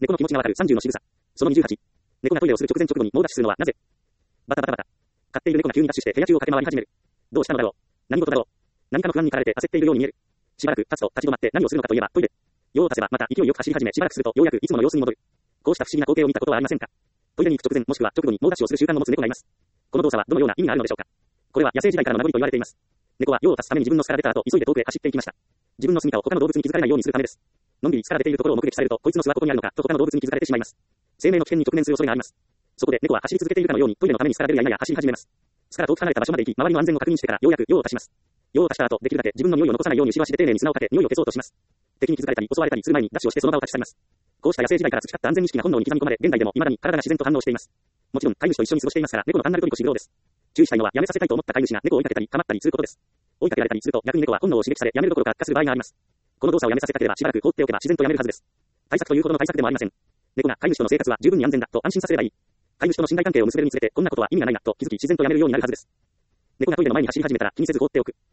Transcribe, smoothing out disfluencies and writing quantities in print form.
猫の気持ちがわかる30の仕草。その28。猫がトイレをする直前直後に猛ダッシュするのはなぜ？バタバタバタ。飼っている猫が急にダッシュして部屋中を駆け回り始める。どうしたのだろう。何事だろう。何かの不安に駆られて焦っているように見える。しばらく経つと立ち止まって何をするのかといえばトイレ。用を足せばまた勢いよく走り始めしばらくするとようやくいつもの様子に戻る。こうした不思議な光景を見たことはありませんか？トイレに行く直前もしくは直後に猛ダッシュをする習慣を持つ猫がいます。この動作はどのような意味があるのでしょうか？これは野生時代からの名残と言われています。猫は用を足すために自分の巣から出た後急いで遠くへ走っていきました。自分の住処を他の動物に気づかれないようにするためです。のんびり巣から出ているところを目撃されるとこいつの巣はここにあるのかと他の動物に気づかれてしまいます。生命の危険に直面する恐れがあります。そこで猫は走り続けているかのようにトイレのために巣から出るや否や走り始めます。巣から遠く離れた場所まで行き周りの安全を確認してからようやく用を足します。用を足した後できるだけ自分の匂いを残さないように後ろ足で丁寧に砂をかけ匂いを消そうとします。敵に気づかれたり襲われたりする前にダッシュをしてその場を立ち去ります。こうした野生時代から培った安全意識が本能に刻み込まれ現代でも未だに体が自然と反応しています。もちろん飼い主と一緒に過ごしていますから猫の単なるトリコ修行です。注意したいのはやめさせたいと思った飼い主が猫を追いかけたり構ったりすることです。追いかけられたりすると逆に猫は本能を刺激されやめるどころか悪化する場合があります。この動作をやめさせたければしばらく放っておけば自然とやめるはずです。対策というほどの対策でもありません。猫が飼い主との生活は十分に安全だと安心させればいい。飼い主との信頼関係を結べるにつれてこんなことは意味がないなと気づき自然とやめるようになるはずです。猫がトイレの前に走り始めたら気にせず放っておく。